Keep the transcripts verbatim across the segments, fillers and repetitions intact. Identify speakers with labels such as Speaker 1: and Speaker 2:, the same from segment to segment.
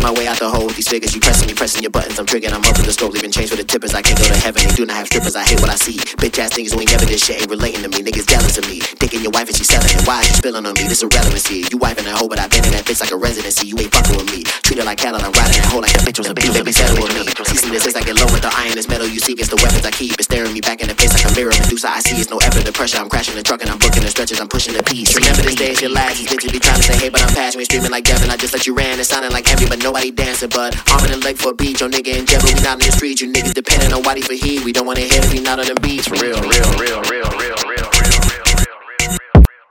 Speaker 1: my way out the hole with these figures. You pressing me, pressing your buttons. I'm triggering, I'm up with the scope, leaving change for the tippers. I can't go to heaven, they do not have strippers. I hate what I see. Bitch ass niggas who ain't never this shit ain't relating to me. Niggas jealous of me. Thinking your wife and she selling it. Why is you spilling on me? This irrelevancy. You wifing that hoe, but I been in that bitch like a residency. You ain't fucking with me. Treat her like cattle, I'm riding that hoe like that bitch was a beast. Baby, settle with me. See, see, this is like it low with the iron, this metal you see. It's the weapons I keep. It's staring me back in the face like a mirror. Medusa, I see it's no effort, the pressure. I'm crashing the truck and I'm booking the stretches. I'm pushing the piece. Remember this day is your last. These bitches be trying to say, hey, but I'm passionate, streaming like Devin. I just let you ran. It sounding like heavy, but nobody dancing. But arm and a leg for a beat. Your nigga in jail, but we not in the street. You niggas depending on Whitey for heat. We don't wanna hear if we not on the beats. For real, real, real, real, real, real, real, real, real, real.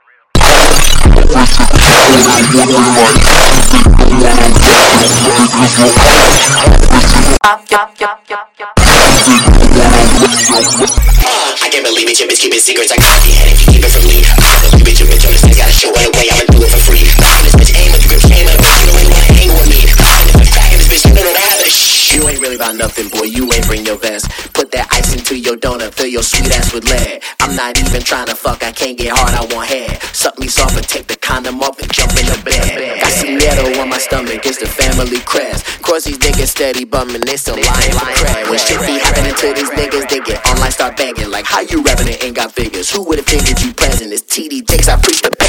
Speaker 1: I can't believe it, your bitch keeping secrets. I got the head if you keep it from me. You bitch, your bitch on the stage, gotta show it away. I'ma do it for free. This bitch aim with the grip, aim with the bitch. You don't really wanna hang with me. This bitch, you don't know that. You ain't really about nothing, boy. You ain't bring your vest. Put that ice into your donut, fill your sweet ass with lead. I'm not even trying to fuck, I can't get hard, I want head. Suck me soft and take the condom off and jump in the bed. Got some ghetto on my stomach, it's the family crest. Course these niggas steady bumming, they still lying for crack. When shit be happening to these niggas, they get online, start begging. Like, how you rapping and ain't got figures? Who would've figured you present? It's T D Jakes, I preach the